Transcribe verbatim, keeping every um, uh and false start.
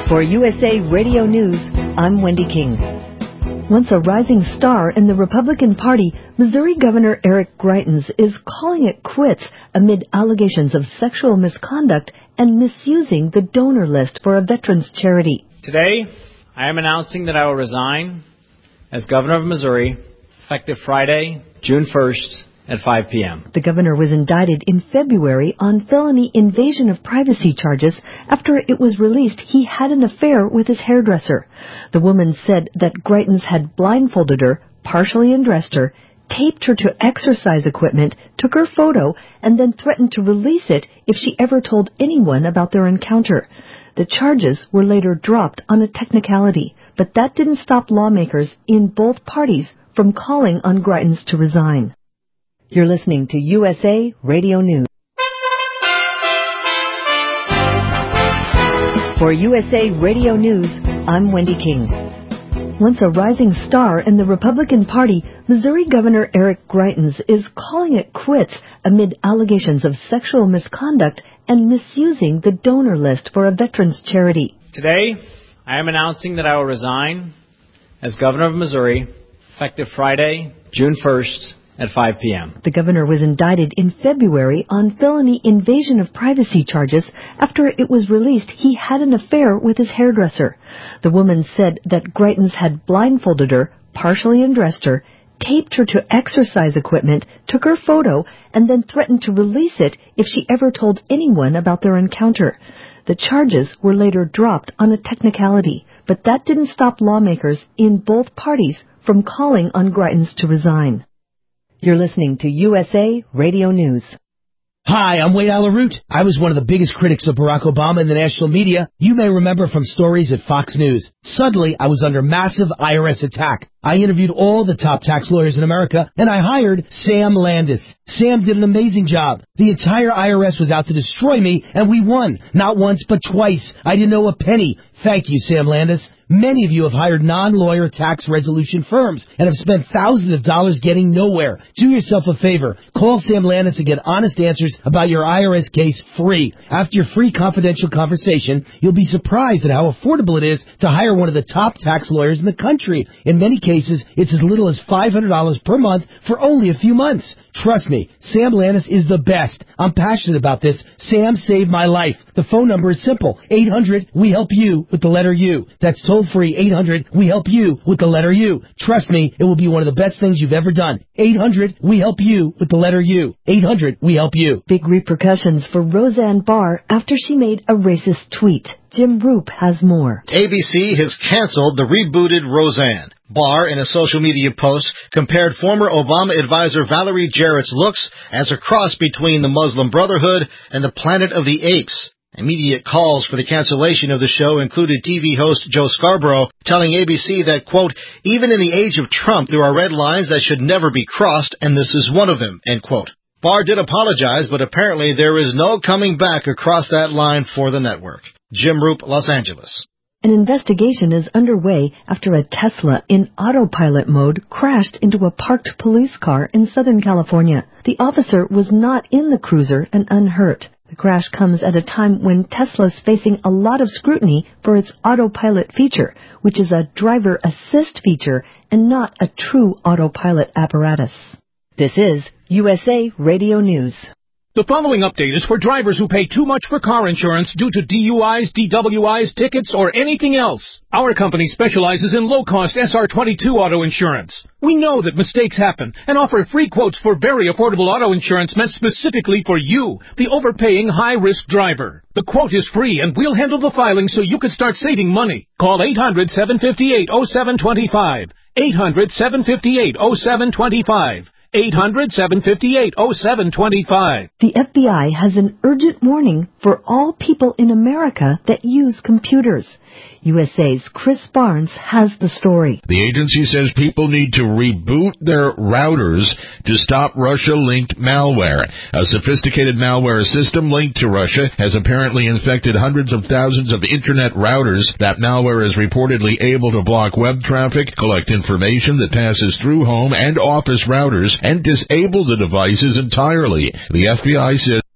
For U S A Radio News, I'm Wendy King. Once a rising star in the Republican Party, Missouri Governor Eric Greitens is calling it quits amid allegations of sexual misconduct and misusing the donor list for a veterans charity. Today, I am announcing that I will resign as governor of Missouri effective Friday, June first at five p.m. The governor was indicted in February on felony invasion of privacy charges after it was released he had an affair with his hairdresser. The woman said that Greitens had blindfolded her, partially undressed her, taped her to exercise equipment, took her photo, and then threatened to release it if she ever told anyone about their encounter. The charges were later dropped on a technicality, but that didn't stop lawmakers in both parties from calling on Greitens to resign. You're listening to U S A Radio News. For U S A Radio News, I'm Wendy King. Once a rising star in the Republican Party, Missouri Governor Eric Greitens is calling it quits amid allegations of sexual misconduct and misusing the donor list for a veterans charity. Today, I am announcing that I will resign as governor of Missouri effective Friday, June first at five p.m. The governor was indicted in February on felony invasion of privacy charges after it was released he had an affair with his hairdresser. The woman said that Greitens had blindfolded her, partially undressed her, taped her to exercise equipment, took her photo, and then threatened to release it if she ever told anyone about their encounter. The charges were later dropped on a technicality, but that didn't stop lawmakers in both parties from calling on Greitens to resign. You're listening to U S A Radio News. Hi, I'm Wade Alaroot. I was one of the biggest critics of Barack Obama in the national media. You may remember from stories at Fox News. Suddenly, I was under massive I R S attack. I interviewed all the top tax lawyers in America, and I hired Sam Landis. Sam did an amazing job. The entire I R S was out to destroy me, and we won. Not once, but twice. I didn't owe a penny. Thank you, Sam Landis. Many of you have hired non-lawyer tax resolution firms and have spent thousands of dollars getting nowhere. Do yourself a favor. Call Sam Landis and get honest answers about your I R S case free. After your free confidential conversation, you'll be surprised at how affordable it is to hire one of the top tax lawyers in the country. In many cases, it's as little as five hundred dollars per month for only a few months. Trust me, Sam Landis is the best. I'm passionate about this. Sam saved my life. The phone number is simple. eight hundred we help you with the letter U. That's toll-free eight hundred we help you with the letter U. Trust me, it will be one of the best things you've ever done. eight hundred we help you with the letter U. eight hundred we help you. Big repercussions for Roseanne Barr after she made a racist tweet. Jim Roop has more. A B C has canceled the rebooted Roseanne. Barr, in a social media post, compared former Obama advisor Valerie Jarrett's looks as a cross between the Muslim Brotherhood and the Planet of the Apes. Immediate calls for the cancellation of the show included T V host Joe Scarborough telling A B C that, quote, even in the age of Trump, there are red lines that should never be crossed, and this is one of them, end quote. Barr did apologize, but apparently there is no coming back across that line for the network. Jim Roop, Los Angeles. An investigation is underway after a Tesla in autopilot mode crashed into a parked police car in Southern California. The officer was not in the cruiser and unhurt. The crash comes at a time when Tesla's facing a lot of scrutiny for its autopilot feature, which is a driver assist feature and not a true autopilot apparatus. This is U S A Radio News. The following update is for drivers who pay too much for car insurance due to D U Is, D W Is, tickets, or anything else. Our company specializes in low-cost S R twenty-two auto insurance. We know that mistakes happen and offer free quotes for very affordable auto insurance meant specifically for you, the overpaying high-risk driver. The quote is free, and we'll handle the filing so you can start saving money. Call eight hundred, seven five eight, oh seven two five. eight hundred, seven five eight, oh seven two five. eight hundred, seven five eight, oh seven two five. The F B I has an urgent warning for all people in America that use computers. U S A's Chris Barnes has the story. The agency says people need to reboot their routers to stop Russia-linked malware. A sophisticated malware system linked to Russia has apparently infected hundreds of thousands of Internet routers. That malware is reportedly able to block web traffic, collect information that passes through home and office routers, and disable the devices entirely. The F B I says